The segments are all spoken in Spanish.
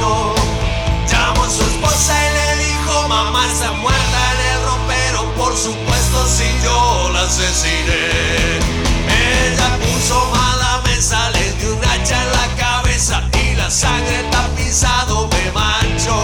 asesino. Llamó a su esposa y le dijo: mamá está muerta en el ropero. Por supuesto, si yo la asesiné. Ella puso mal la mesa, le dio un hacha en la cabeza y la sangre tapizado me manchó.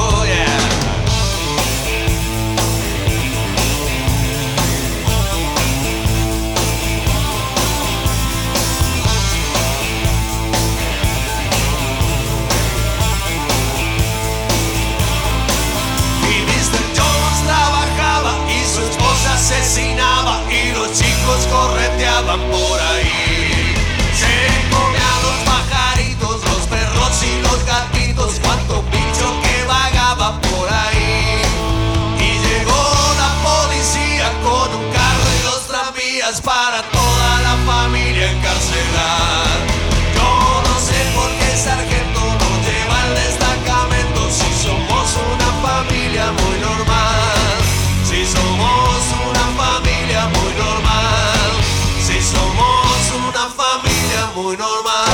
Asesinaba y los chicos correteaban por ahí. Se comían los pajaritos, los perros y los gatitos, cuanto bicho que vagaba por ahí. Y llegó la policía con un carro y dos tranvías para toda la familia encarcelar. Yo no sé por qué el sargento nos lleva al destacamento si somos una familia muy normal. Si somos una familia muy normal, si somos una familia muy normal.